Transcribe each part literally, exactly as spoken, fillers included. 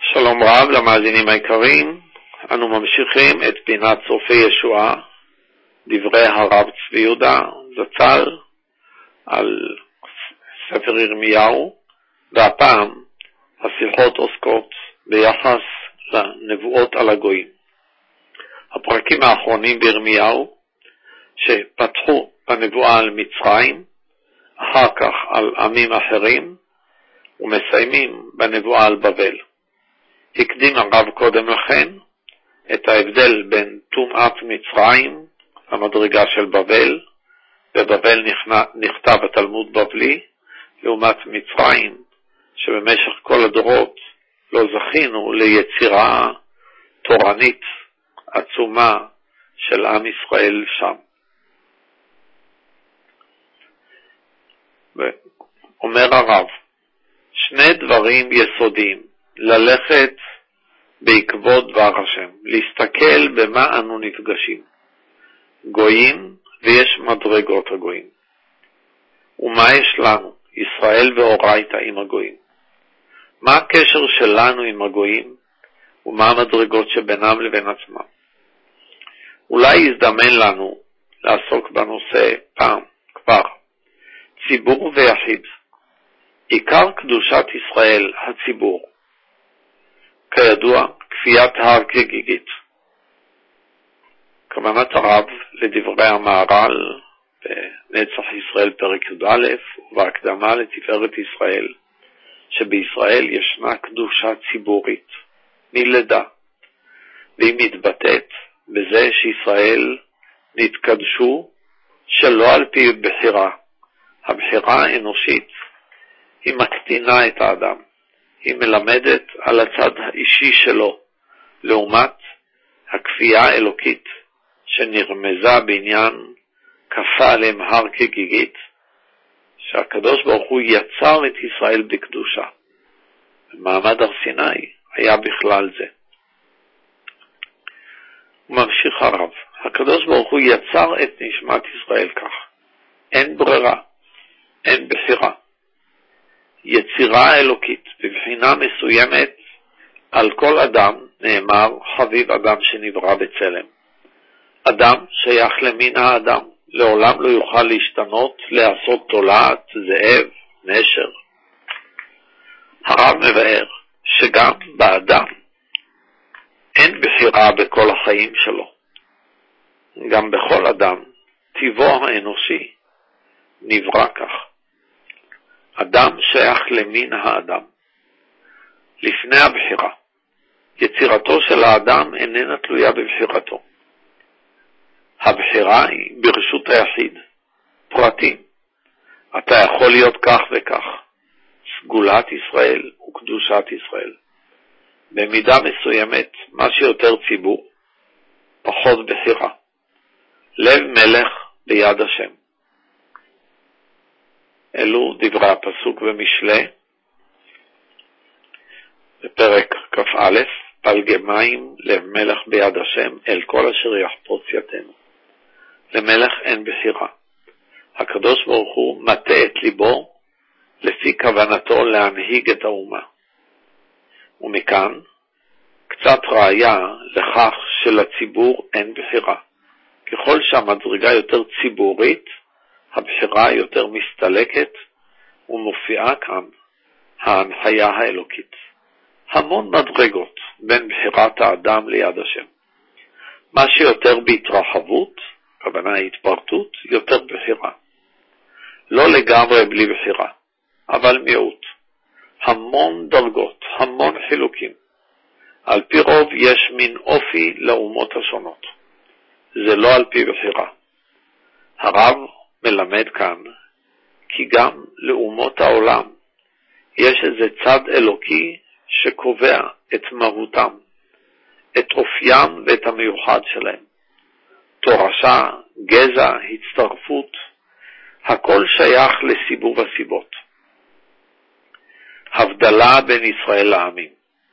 שלום רב למאזינים היקרים, אנו ממשיכים את פינת סופי ישועה, דברי הרב צבי יהודה זצ"ל על ספר ירמיהו, והפעם השיחות עוסקות ביחס לנבואות על הגויים. הפרקים האחרונים בירמיהו שפתחו בנבואה על מצרים, אחר כך על עמים אחרים, ומסיימים בנבואה על בבל. הקדים הרב קודם לכן את ההבדל בין טומאת מצרים למדרגה של בבל. בבבל נכתב התלמוד בבלי, לעומת מצרים שבמשך כל הדורות לא זכינו ליצירה תורנית עצומה של עם ישראל שם. אומר הרב, שני דברים יסודיים: ללכת בעקבות דבר השם, להסתכל במה אנו נפגשים, גויים, ויש מדרגות הגויים. ומה יש לנו, ישראל ואורייתא, עם הגויים? מה הקשר שלנו עם הגויים, ומה המדרגות שבינם לבין עצמם? אולי יזדמן לנו לעסוק בנושא פעם כבר. ציבור ויחיד. עיקר קדושת ישראל הציבור, כידוע, כפיית הר כגיגית. כוונת הרב לדברי המהר"ל בנצח ישראל פרק י"א ובהקדמה לתפארת ישראל, שבישראל ישנה קדושה ציבורית מלידה, והיא מתבטאת בזה שישראל נתקדשו שלא על פי בחירה. הבחירה האנושית היא מקטינה את האדם, היא מלמדת על הצד האישי שלו, לעומת הכפייה האלוקית שנרמזה בעניין כפה עליהם הר כגיגית, שהקדוש ברוך הוא יצר את ישראל בקדושה. מעמד הר סיני היה בכלל זה. וממשיך הרב, הקדוש ברוך הוא יצר את נשמת ישראל כך. אין ברירה, אין בחירה. יצירה אלוקית בבחינה מסוימת על כל אדם, נאמר חביב אדם שנברא בצלם. אדם שייך למין האדם, לעולם לא יוכל להשתנות, לעשות תולעת, זאב, נשר. הרב מבאר שגם באדם אין בחירה בכל החיים שלו. גם בכל אדם טבעו האנושי נברא כך. אדם שייך למין האדם. לפני הבחירה, יצירתו של האדם איננה תלויה בבחירתו. הבחירה היא ברשות היחיד, פרטים. אתה יכול להיות כך וכך, סגולת ישראל וקדושת ישראל. במידה מסוימת, מה שיותר ציבור, פחות בחירה. לב מלך ביד השם. אלו דברי הפסוק במשלי, בפרק כ"א, פלגי מים, לב מלך ביד השם, אל כל אשר יחפוץ יתנו. למלך אין בחירה. הקדוש ברוך הוא מטה את ליבו לפי כוונתו להנהיג את האומה. ומכאן קצת ראיה לכך שלציבור אין בחירה. ככל שהמדרגה יותר ציבורית, הבחירה יותר מסתלקת, ומופיעה כאן ההנחיה האלוקית. המון מדרגות בין בחירת האדם ליד השם. מה שיותר בהתרחבות, הכוונה התפרטות, יותר בחירה. לא לגמרי בלי בחירה, אבל מיעוט. המון דרגות, המון חילוקים. על פי רוב יש מין אופי לאומות השונות. זה לא על פי בחירה. הרב מלמד כאן כי גם לאומות העולם יש איזה צד אלוקי שקובע את מהותם, את אופיים ואת המיוחד שלהם. תורשה, גזע, הצטרפות, הכל שייך לסיבוב הסיבות. הבדלה בין ישראל לעמים.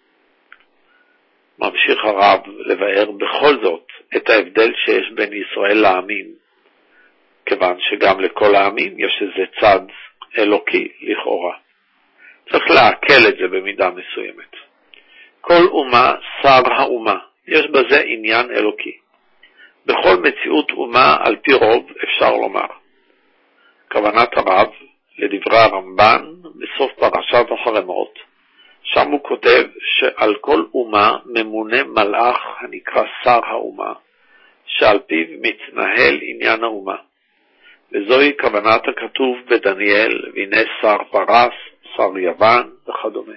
ממשיך הרב לבאר בכל זאת את ההבדל שיש בין ישראל לעמים, כיוון שגם לכל העמים יש איזה צד אלוקי לכאורה. צריך להקל את זה במידה מסוימת. כל אומה שר האומה, יש בזה עניין אלוקי. בכל מציאות אומה על פי רוב אפשר לומר. כוונת הרב לדברי הרמב"ן בסוף פרשת החרמות, שם הוא כותב שעל כל אומה ממונה מלאך הנקרא שר האומה, שעל פיו מתנהל עניין האומה. וזוהי כוונת הכתוב בדניאל, והנה שר פרס, שר יוון וכדומה.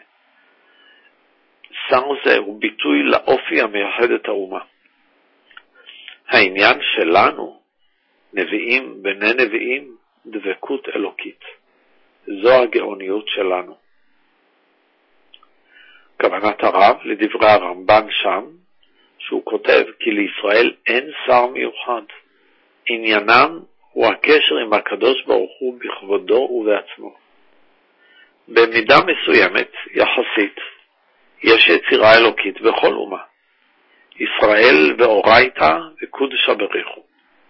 שר זה הוא ביטוי לאופי המייחד את האומה. העניין שלנו, נביאים בני נביאים, דבקות אלוקית. זו הגאוניות שלנו. כוונת הרב לדברי הרמב"ן שם, שהוא כותב כי לישראל אין שר מיוחד. עניינם הוא הקשר עם הקדוש ברוך הוא בכבודו ובעצמו. במידה מסוימת, יחסית, יש יצירה אלוקית בכל אומה. ישראל ואורייתא וקודשא בריחו.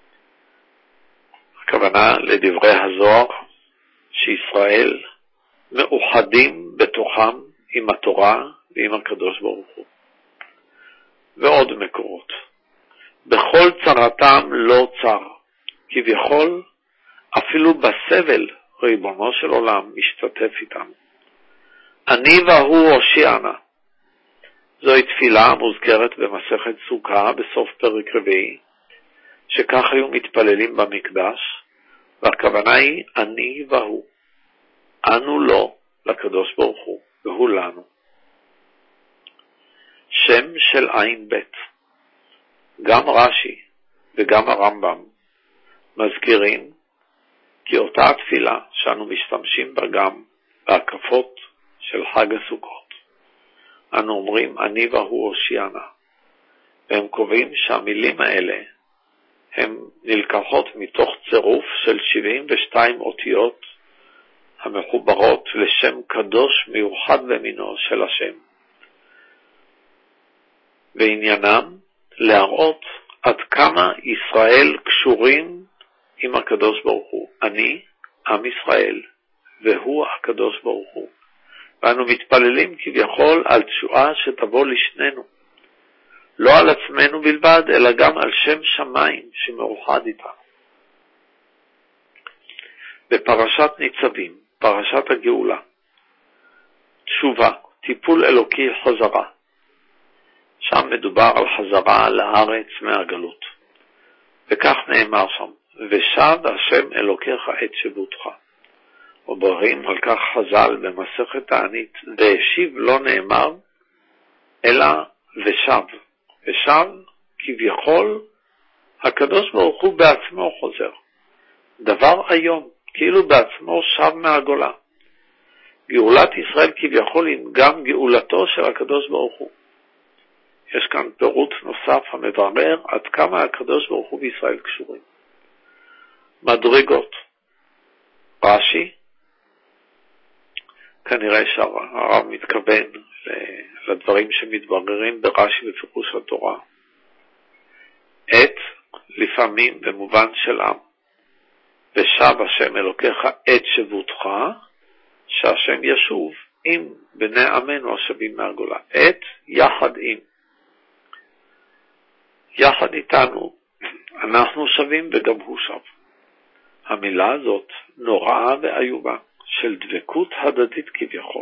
הכוונה לדברי הזוהר שישראל מאוחדים בתוכם עם התורה ועם הקדוש ברוך הוא. ועוד מקורות. בכל צרתם לא צר, כביכול אפילו בסבל ריבונו של עולם משתתף איתם. אני והוא הושיענה. זוהי תפילה מוזכרת במסכת סוכה בסוף פרק רביעי, שכך היו מתפללים במקדש, והכוונה היא אני והוא. אנו לו לקדוש ברוך הוא, והוא לנו. שם של עין בית. גם רש"י וגם הרמב"ם מזכירים כי אותה התפילה שאנו משתמשים בה גם בהקפות של חג הסוכות. אנו אומרים אני והוא הושיענה, והם קובעים שהמילים האלה הן נלקחות מתוך צירוף של שבעים ושתיים אותיות המחוברות לשם קדוש מיוחד במינו של השם. ועניינם להראות עד כמה ישראל קשורים עם הקדוש ברוך הוא. אני, עם ישראל, והוא הקדוש ברוך הוא. ואנו מתפללים כביכול על תשועה שתבוא לשנינו. לא על עצמנו בלבד, אלא גם על שם שמיים שמאוחד איתנו. בפרשת ניצבים, פרשת הגאולה, תשובה, טיפול אלוקי חזרה. שם מדובר על חזרה לארץ מהגלות. וכך נאמר שם, ושב השם אלוקיך את שבותך. וברים על כך חז"ל במסכת תענית, והשיב לא נאמר, אלא ושב. ושב כביכול הקדוש ברוך הוא בעצמו חוזר. דבר היום, כאילו בעצמו שב מהגולה. גאולת ישראל כביכול היא גם גאולתו של הקדוש ברוך הוא. יש כאן פירוט נוסף המברר עד כמה הקדוש ברוך הוא בישראל קשורים. מדרגות. רש"י, כנראה שהרב מתכוון לדברים שמתבררים ברש"י בפירוש התורה. את, לפעמים במובן של עם. ושב השם אלוקיך את שבותך, שהשם ישוב עם בני עמנו השבים מהגולה. את יחד עם. יחד איתנו אנחנו שבים וגם הוא שב. המילה הזאת נוראה ואיובה של דבקות הדדית כביכול.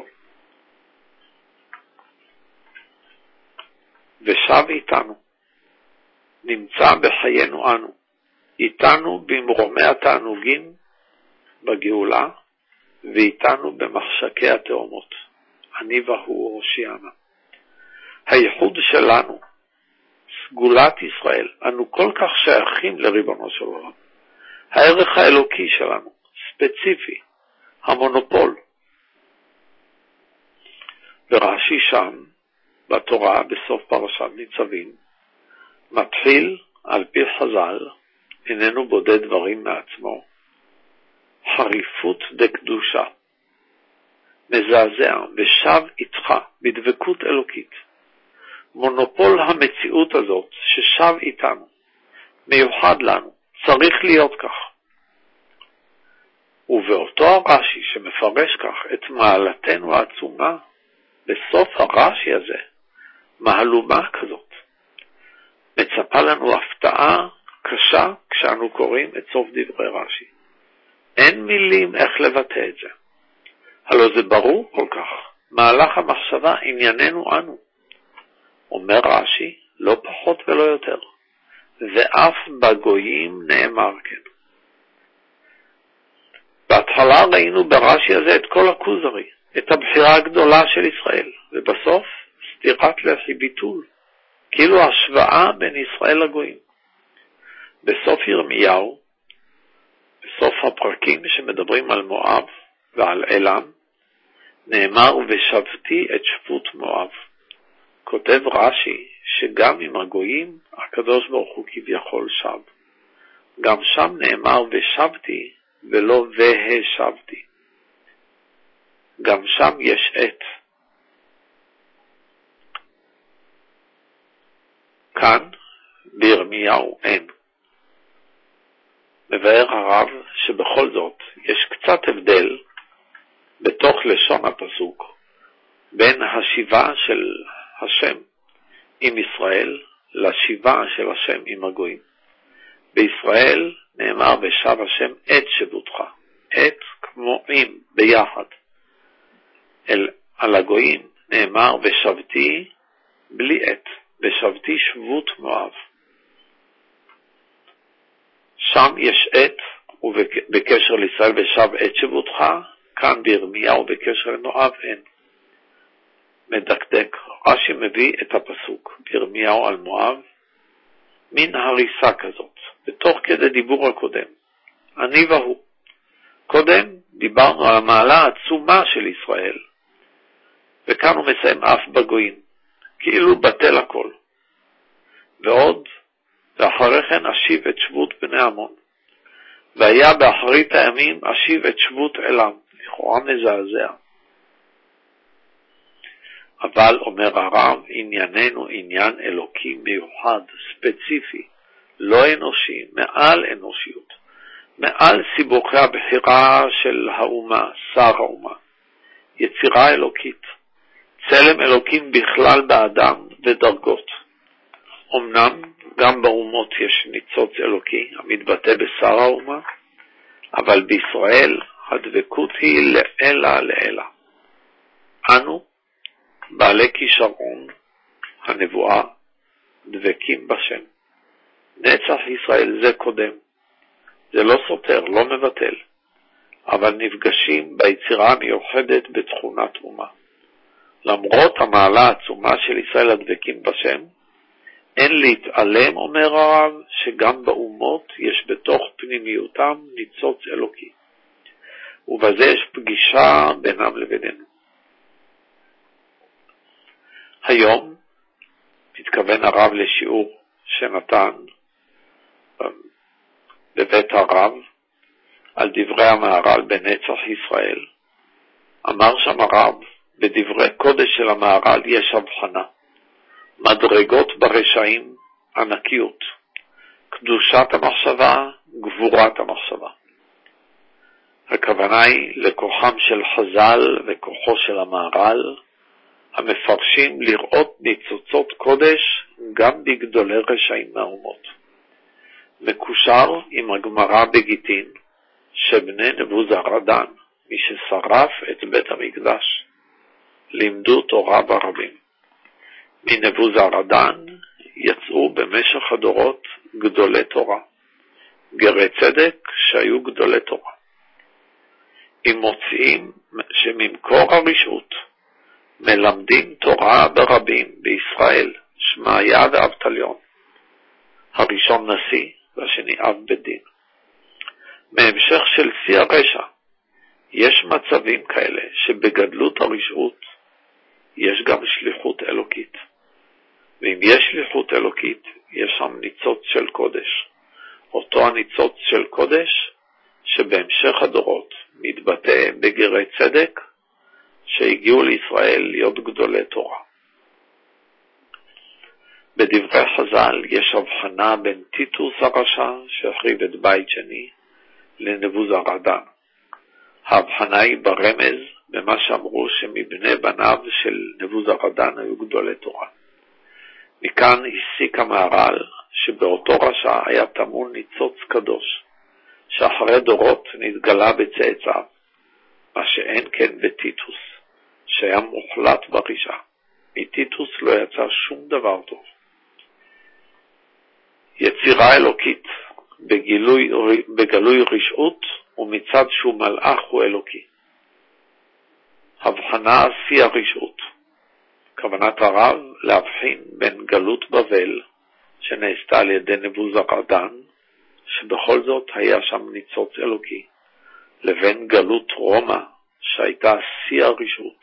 ושב איתנו, נמצא בחיינו אנו, איתנו במרומי התענוגים בגאולה, ואיתנו במחשקי התאומות. אני והוא הושיענה. הייחוד שלנו, סגולת ישראל, אנו כל כך שייכים לריבונו של עולם. הערך האלוקי שלנו, ספציפי, המונופול. ורש"י שם, בתורה, בסוף פרשת ניצבים, מתחיל על פי חז"ל, איננו בודד דברים מעצמו, חריפות דקדושה, מזעזע ושב איתך בדבקות אלוקית. מונופול המציאות הזאת ששב איתנו, מיוחד לנו, צריך להיות כך. ובאותו הרש"י שמפרש כך את מעלתנו העצומה, בסוף הרש"י הזה, מהלומה כזאת. מצפה לנו הפתעה קשה כשאנו קוראים את סוף דברי רש"י. אין מילים איך לבטא את זה. הלא זה ברור כל כך. מהלך המחשבה ענייננו אנו. אומר רש"י, לא פחות ולא יותר. ואף בגויים נאמר כן. בהתחלה ראינו ברש"י הזה את כל הכוזרי, את הבחירה הגדולה של ישראל, ובסוף סתירת לחי, ביטול, כאילו השוואה בין ישראל לגויים. בסוף ירמיהו, בסוף הפרקים שמדברים על מואב ועל אלם, נאמר ושבתי את שבות מואב. כותב רש"י שגם עם הגויים הקדוש ברוך הוא כביכול שב. גם שם נאמר ושבתי ולא והשבתי. גם שם יש עת. כאן בירמיהו אין. מבאר הרב שבכל זאת יש קצת הבדל בתוך לשון הפסוק בין השיבה של השם עם ישראל לשיבה של השם עם הגויים. בישראל נאמר ושב השם את שבותך, את כמו עם ביחד. אל, על הגויים נאמר ושבתי בלי את, ושבתי שבות מואב. שם יש את, ובקשר לישראל ושב את שבותך, כאן בירמיהו בקשר למואב אין. מדקדק, רש"י מביא את הפסוק בירמיהו על מואב, מן הריסה כזאת, בתוך כדי דיבור הקודם, אני והוא. קודם דיברנו על המעלה העצומה של ישראל, וכאן הוא מסיים אף בגויים, כאילו בטל הכל. ועוד, ואחרי כן אשיב את שבות בני עמון, והיה באחרית הימים אשיב את שבות אלם, לכאורה מזעזע. אבל אומר הרב, ענייננו עניין אלוקי מיוחד, ספציפי, לא אנושי, מעל אנושיות, מעל סיבוכי הבחירה של האומה, שר האומה, יצירה אלוקית, צלם אלוקים בכלל באדם ודרגות. אמנם גם באומות יש ניצוץ אלוקי המתבטא בשר האומה, אבל בישראל הדבקות היא לאלה לאלה. אנו, בעלי כישרון, הנבואה, דבקים בשם. נצח ישראל זה קודם. זה לא סותר, לא מבטל, אבל נפגשים ביצירה המיוחדת בתכונת אומה. למרות המעלה העצומה של ישראל הדבקים בשם, אין להתעלם, אומר הרב, שגם באומות יש בתוך פנימיותם ניצוץ אלוקי. ובזה יש פגישה בינם לבינינו. היום מתכוון הרב לשיעור שנתן בבית הרב על דברי המהר"ל בנצח ישראל. אמר שם הרב, בדברי קודש של המהר"ל יש הבחנה, מדרגות ברשעים, ענקיות, קדושת המחשבה, גבורת המחשבה. הכוונה היא לכוחם של חז"ל וכוחו של המהר"ל, המפרשים לראות ניצוצות קודש גם בגדולי רשעים מהאומות. מקושר עם הגמרא בגיטין, שבני נבוזראדן, מי ששרף את בית המקדש, לימדו תורה ברבים. מנבוזראדן יצאו במשך הדורות גדולי תורה, גרי צדק שהיו גדולי תורה. אם מוצאים שממקור הרשעות מלמדים תורה ברבים בישראל, שמעיה ואבטליון, הראשון נשיא והשני אב בית דין. מהמשך של שיא הרשע, יש מצבים כאלה שבגדלות הרשעות יש גם שליחות אלוקית. ואם יש שליחות אלוקית, יש שם ניצוץ של קודש. אותו הניצוץ של קודש שבהמשך הדורות מתבטא בגרי צדק שהגיעו לישראל להיות גדולי תורה. בדברי חז"ל יש הבחנה בין טיטוס הרשע שהחריב את בית שני לנבוזראדן. ההבחנה היא ברמז במה שאמרו שמבני בניו של נבוזראדן היו גדולי תורה. מכאן הסיק המהר"ל שבאותו רשע היה טמון ניצוץ קדוש, שאחרי דורות נתגלה בצאצאיו, מה שאין כן בטיטוס, שהיה מוחלט ברשע. מטיטוס לא יצא שום דבר טוב. יצירה אלוקית בגילוי, בגלוי רשעות, ומצד שהוא מלאך הוא אלוקי. הבחנה שיא הרשעות. כוונת הרב להבחין בין גלות בבל, שנעשתה על ידי נבוזראדן, שבכל זאת היה שם ניצוץ אלוקי, לבין גלות רומא, שהייתה שיא הרשעות.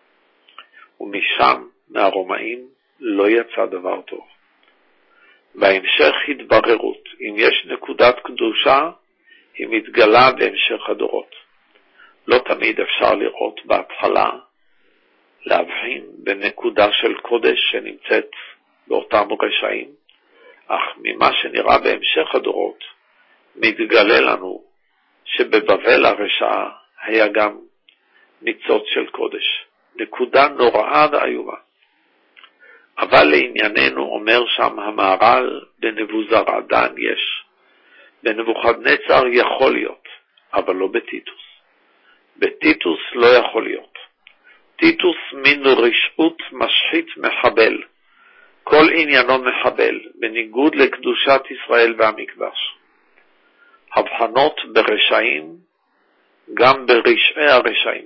ומשם, מהרומאים, לא יצא דבר טוב. בהמשך התבררות, אם יש נקודת קדושה, היא מתגלה בהמשך הדורות. לא תמיד אפשר לראות בהתחלה, להבחין בנקודה של קודש שנמצאת באותם רשעים, אך ממה שנראה בהמשך הדורות, מתגלה לנו שבבבל הרשעה היה גם ניצוץ של קודש. נקודה נוראה ואיומה. אבל לענייננו אומר שם המהר"ל, בנבוזראדן יש. בנבוכדנצר יכול להיות, אבל לא בטיטוס. בטיטוס לא יכול להיות. טיטוס מין רשעות משחית מחבל. כל עניינו מחבל, בניגוד לקדושת ישראל והמקדש. הבחנות ברשעים, גם ברשעי הרשעים.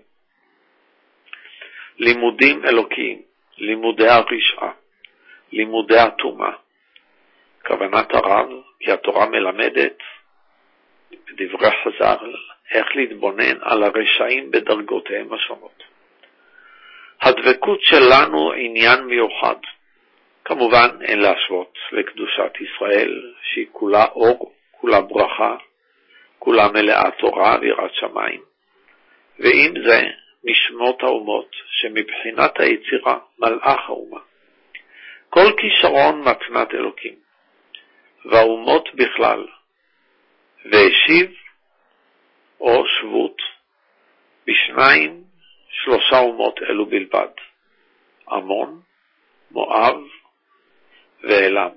לימודים אלוקיים, לימודי הרשעה, לימודי התומה. כוונת הרב, כי התורה מלמדת, בדברי חז"ל, איך להתבונן על הרשעים בדרגותיהם השונות. הדבקות שלנו עניין מיוחד. כמובן אין להשוות לקדושת ישראל, שהיא כולה אור, כולה ברכה, כולה מלאה תורה ויראת שמיים. ועם זה משמות האומות, שמבחינת היצירה מלאך האומה. כל כישרון מתנת אלוקים, והאומות בכלל, והשיב או שבות, בשניים שלושה אומות אלו בלבד, עמון, מואב ואלם.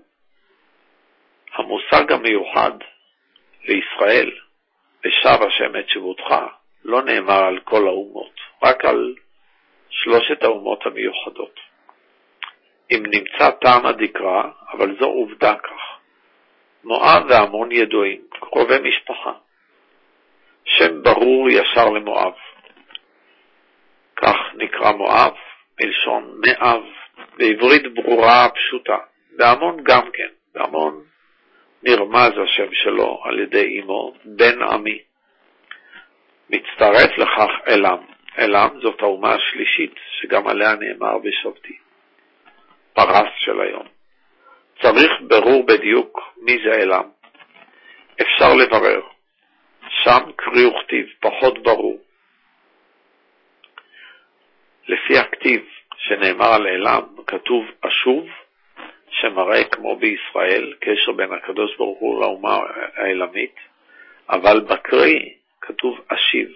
המושג המיוחד לישראל, ושב השם את שבותך, לא נאמר על כל האומות, רק על שלושת האומות המיוחדות. אם נמצא טעם הדקרא, אבל זו עובדה כך. מואב ועמון ידועים, קרובי משפחה. שם ברור ישר למואב. כך נקרא מואב, מלשון מאב, בעברית ברורה פשוטה. ועמון גם כן, ועמון נרמז השם שלו על ידי אמו, בן עמי. מצטרף לכך אלם. אלם זאת האומה השלישית, שגם עליה נאמר בשבתי. פרס של היום. צריך ברור בדיוק מי זה אלם. אפשר לברר. שם קריא וכתיב, פחות ברור. לפי הכתיב שנאמר על אלם, כתוב אשוב, שמראה כמו בישראל, קשר בין הקדוש ברוך הוא לאומה האלמית, אבל בקריא כתוב אשיב,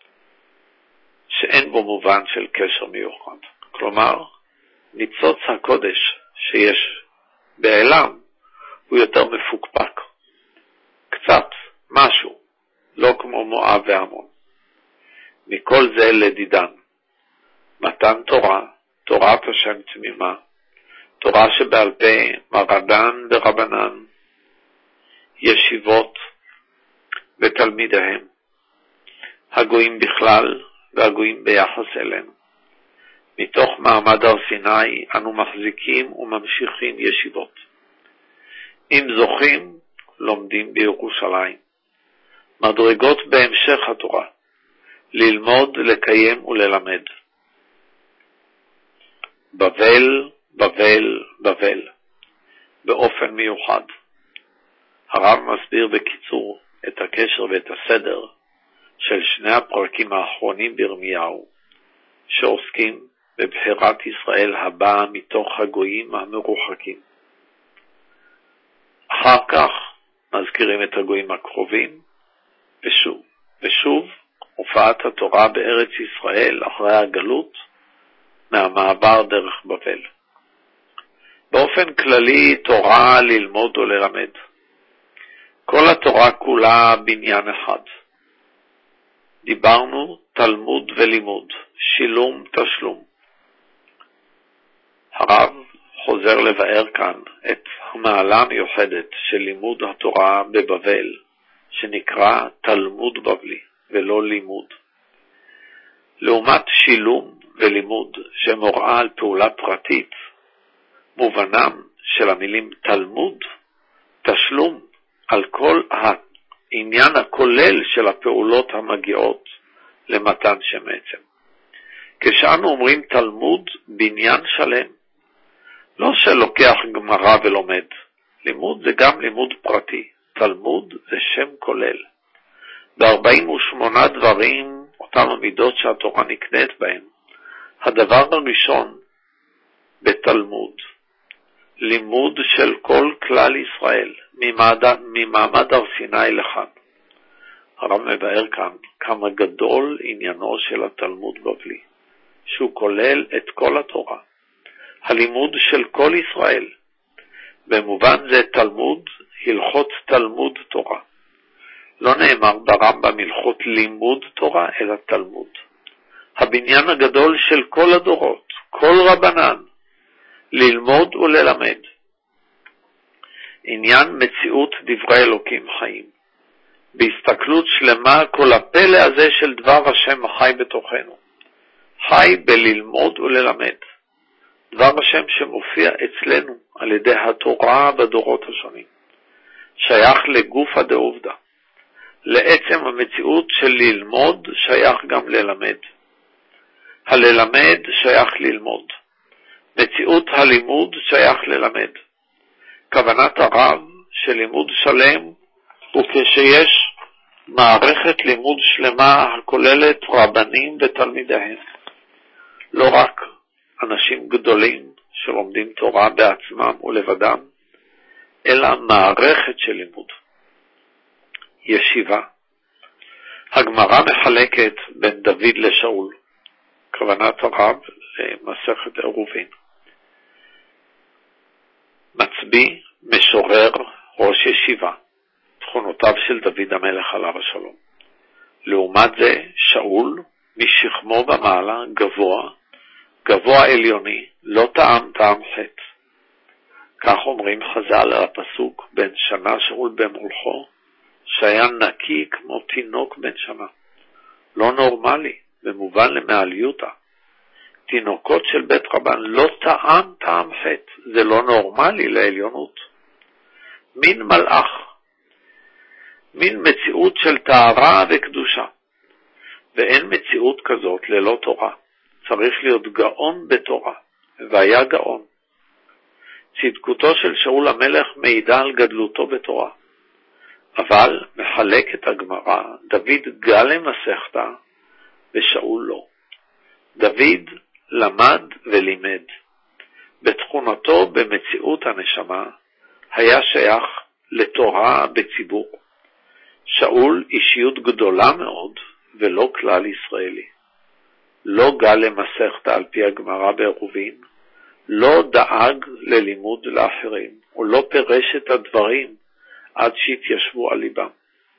שאין בו מובן של קשר מיוחד. כלומר, ניצוץ הקודש שיש באלם הוא יותר מפוקפק. קצת, משהו, לא כמו מואב ועמון. מכל זה לדידן. מתן תורה, תורת השם תמימה, תורה שבעל פה, מרדן ורבנן, ישיבות ותלמידיהם, הגויים בכלל והגויים ביחס אליהם. מתוך מעמד הר סיני אנו מחזיקים וממשיכים ישיבות. אם זוכים, לומדים בירושלים. מדרגות בהמשך התורה, ללמוד, לקיים וללמד. בבל, בבל, בבל, באופן מיוחד. הרב מסביר בקיצור את הקשר ואת הסדר של שני הפרקים האחרונים בירמיהו, שעוסקים בבחירת ישראל הבאה מתוך הגויים המרוחקים. אחר כך מזכירים את הגויים הקרובים, ושוב, ושוב הופעת התורה בארץ ישראל אחרי הגלות, מהמעבר דרך בבל. באופן באופן כללי תורה ללמוד או ללמד. כל התורה כולה בניין אחד. דיברנו תלמוד ולימוד, שילום תשלום. הרב חוזר לבאר כאן את המעלה המיוחדת של לימוד התורה בבבל, שנקרא תלמוד בבלי ולא לימוד. לעומת שילום ולימוד שמוראה על פעולה פרטית, מובנם של המילים תלמוד, תשלום על כל העניין הכולל של הפעולות המגיעות למתן שם עצם. כשאנו אומרים תלמוד, בניין שלם, לא שלוקח גמרא ולומד. לימוד זה גם לימוד פרטי, תלמוד זה שם כולל. ב-ארבעים ושמונה דברים, אותם המידות שהתורה נקנית בהם, הדבר הראשון בתלמוד, לימוד של כל כלל ישראל, ממעמד, ממעמד הר סיני לכאן. הרב מבאר כאן כמה גדול עניינו של התלמוד בבלי, שהוא כולל את כל התורה, הלימוד של כל ישראל. במובן זה תלמוד, הלכות תלמוד תורה. לא נאמר ברמב"ם הלכות לימוד תורה, אלא תלמוד. הבניין הגדול של כל הדורות, כל רבנן, ללמוד וללמד. עניין מציאות דברי אלוקים חיים. בהסתכלות שלמה כל הפלא הזה של דבר השם חי בתוכנו. חי בללמוד וללמד. דבר השם שמופיע אצלנו על ידי התורה בדורות השונים. שייך לגופה דעובדא. לעצם המציאות של ללמוד שייך גם ללמד. הללמד שייך ללמוד. מציאות הלימוד שייך ללמד. כוונת הרב של לימוד שלם הוא כשיש מערכת לימוד שלמה הכוללת רבנים ותלמידיהם. לא רק אנשים גדולים שלומדים תורה בעצמם ולבדם, אלא מערכת של לימוד. ישיבה. הגמרא מחלקת בין דוד לשאול. כוונת הרב למסכת עירובין. מצביא, משורר, ראש ישיבה. תכונותיו של דוד המלך עליו השלום. לעומת זה, שאול, משכמו במעלה, גבוה, גבוה עליוני, לא טעם טעם חטא. כך אומרים חז"ל על הפסוק, בן שנה שאול במולכו, שהיה נקי כמו תינוק בן שנה. לא נורמלי, במובן למעליותה. תינוקות של בית רבן לא טעם טעם חטא, זה לא נורמלי לעליונות. מין מלאך, מין מציאות של טהרה וקדושה. ואין מציאות כזאת ללא תורה. צריך להיות גאון בתורה, והיה גאון. צדקותו של שאול המלך מעידה על גדלותו בתורה. אבל מחלק את הגמרא, דוד גלה מסכתא ושאול לא. דוד למד ולימד. בתכונתו במציאות הנשמה היה שייך לתורה בציבור. שאול אישיות גדולה מאוד ולא כלל ישראלי. לא גלה מסכתא על פי הגמרא בעירובין, לא דאג ללימוד לאחרים, או לא פירש את הדברים עד שהתיישבו על ליבם.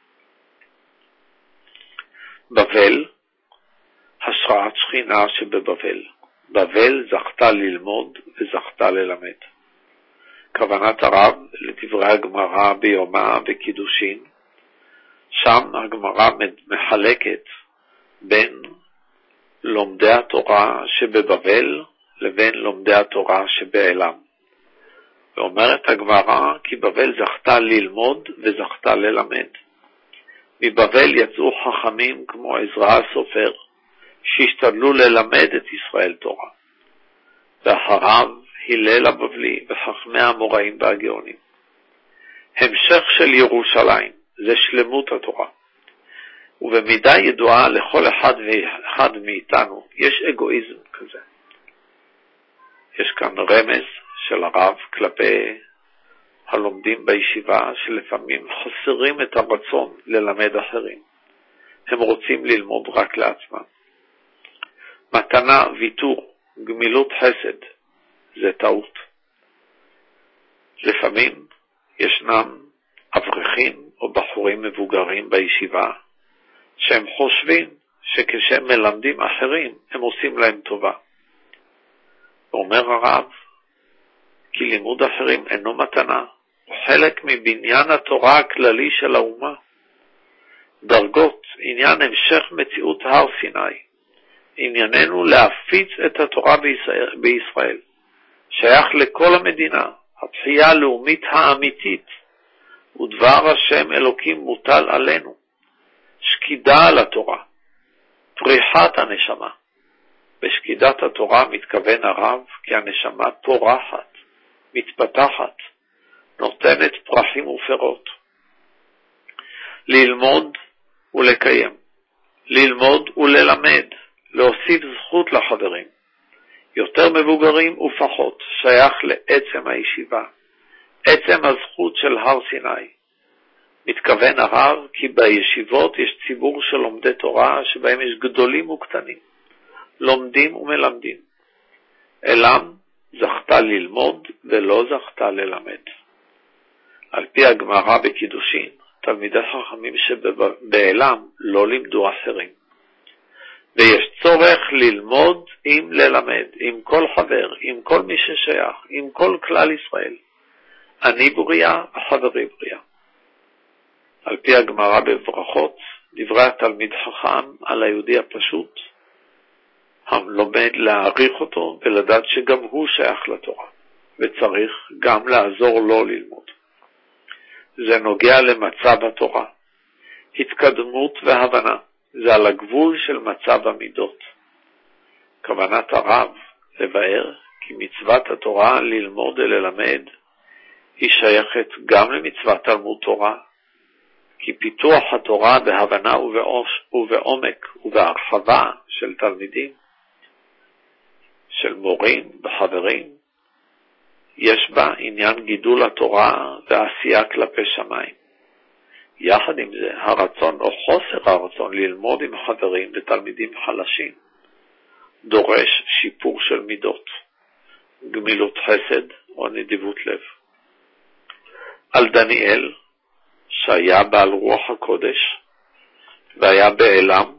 בבל, השראת שכינה שבבבל. בבל זכתה ללמוד וזכתה ללמד. כוונת הרב לדברי הגמרא ביומא וקידושין, שם הגמרא מחלקת בין לומדי התורה שבבבל לבין לומדי התורה שבעלם. ואומרת הגמרא כי בבל זכתה ללמוד וזכתה ללמד. מבבל יצאו חכמים כמו עזרא הסופר, שהשתדלו ללמד את ישראל תורה. ואחריו הלל הבבלי וחכמי האמוראים והגאונים. המשך של ירושלים זה שלמות התורה. ובמידה ידועה לכל אחד ואחד מאיתנו יש אגואיזם כזה. יש כאן רמז של הרב כלפי הלומדים בישיבה שלפעמים חסרים את הרצון ללמד אחרים. הם רוצים ללמוד רק לעצמם. מתנה, ויתור, גמילות חסד, זה טעות. לפעמים ישנם אברכים או בחורים מבוגרים בישיבה שהם חושבים שכשהם מלמדים אחרים הם עושים להם טובה. אומר הרב כי לימוד אחרים אינו מתנה, הוא חלק מבניין התורה הכללי של האומה. דרגות, עניין המשך מציאות הר סיני. ענייננו להפיץ את התורה בישראל, בישראל. שייך לכל המדינה, התחייה הלאומית האמיתית, ודבר השם אלוקים מוטל עלינו. שקידה על התורה, פריחת הנשמה. בשקידת התורה מתכוון הרב כי הנשמה פורחת, מתפתחת, נותנת פרחים ופירות. ללמוד ולקיים, ללמוד וללמד, להוסיף זכות לחברים. יותר מבוגרים ופחות, שייך לעצם הישיבה, עצם הזכות של הר סיני. מתכוון הרב כי בישיבות יש ציבור של לומדי תורה שבהם יש גדולים וקטנים, לומדים ומלמדים. אלם זכתה ללמוד ולא זכתה ללמד. על פי הגמרא בקידושין, תלמידי חכמים שבאלם לא לימדו אחרים. ויש צורך ללמוד עם ללמד, עם כל חבר, עם כל מי ששייך, עם כל כלל ישראל. אני בריאה, חברי בריאה. על פי הגמרא בברכות, דברי התלמיד חכם על היהודי הפשוט, הלומד להעריך אותו ולדעת שגם הוא שייך לתורה, וצריך גם לעזור לו ללמוד. זה נוגע למצב התורה. התקדמות והבנה, זה על הגבול של מצב המידות. כוונת הרב לבאר כי מצוות התורה ללמוד וללמד היא שייכת גם למצוות תלמוד תורה, כי פיתוח התורה בהבנה ובעומק ובהרחבה של תלמידים, של מורים וחברים, יש בה עניין גידול התורה ועשייה כלפי שמיים. יחד עם זה, הרצון או חוסר הרצון ללמוד עם חברים ותלמידים חלשים, דורש שיפור של מידות, גמילות חסד או נדיבות לב. על דניאל, שהיה בעל רוח הקודש, והיה באלם,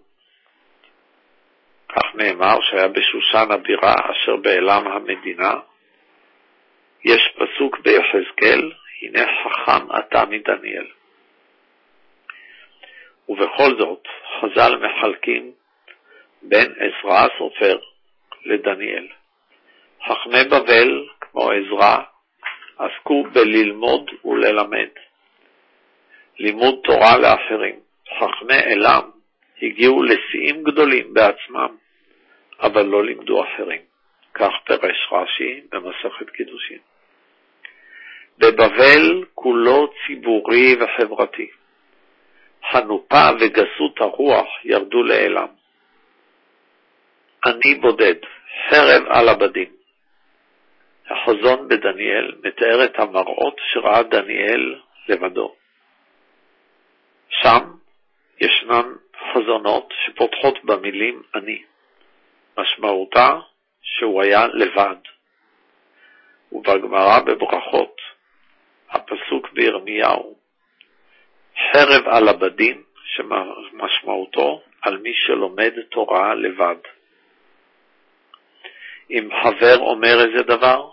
כך נאמר שהיה בשושן הבירה אשר באלם המדינה, יש פסוק ביחזקאל, הנה חכם אתה מדניאל. ובכל זאת, חז"ל מחלקים בין עזרא הסופר לדניאל. חכמי בבל, כמו עזרא, עסקו בללמוד וללמד. לימוד תורה לאחרים. חכמי אלם הגיעו לשיאים גדולים בעצמם, אבל לא לימדו אחרים. כך פרש רש"י במסכת קידושין. בבבל כולו ציבורי וחברתי. חנופה וגסות הרוח ירדו לאלם. אני בודד, חרב על הבדים. החזון בדניאל מתאר את המראות שראה דניאל לבדו. שם ישנן חזונות שפותחות במילים אני. משמעותה שהוא היה לבד. ובגמרא בברכות, הפסוק בירמיהו, חרב על הבדים, שמשמעותו על מי שלומד תורה לבד. אם חבר אומר איזה דבר,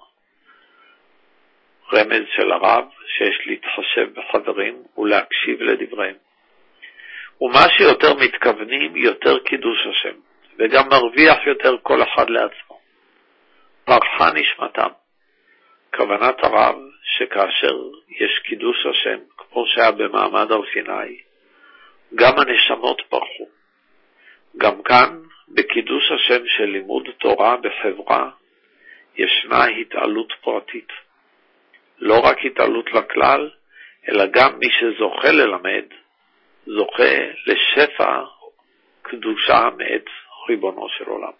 רמז של הרב שיש להתחשב בחברים ולהקשיב לדבריהם. ומה שיותר מתכוונים, יותר קידוש השם, וגם מרוויח יותר כל אחד לעצמו. פרחה נשמתם. כוונת הרב שכאשר יש קידוש השם, כמו שהיה במעמד הר סיני, גם הנשמות פרחו. גם כאן, בקידוש השם של לימוד תורה בחברה, ישנה התעלות פרטית. לא רק התעלות לכלל, אלא גם מי שזוכה ללמד, זוכה לשפע קדושה מאת ריבונו של עולם.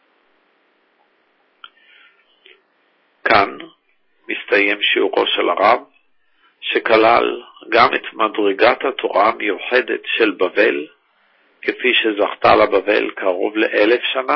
כאן מסתיים שיעורו של הרב, שכלל גם את מדרגת התורה המיוחדת של בבל, כפי שזכתה לבבל קרוב לאלף שנה,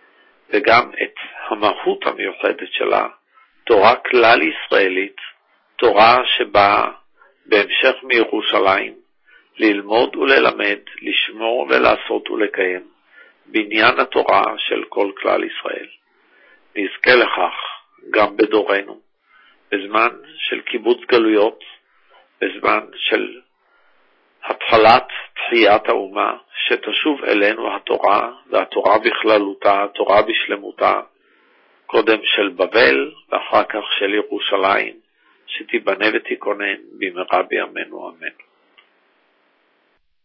וגם את המהות המיוחדת שלה, תורה כלל ישראלית, תורה שבאה בהמשך מירושלים, ללמוד וללמד, לשמור ולעשות ולקיים, בניין התורה של כל כלל ישראל. נזכה לכך גם בדורנו, בזמן של קיבוץ גלויות, בזמן של התחלת תחיית האומה, שתשוב אלינו התורה, והתורה בכללותה, התורה בשלמותה, קודם של בבל ואחר כך של ירושלים, שתיבנה ותיכונן במהרה בימינו אמן.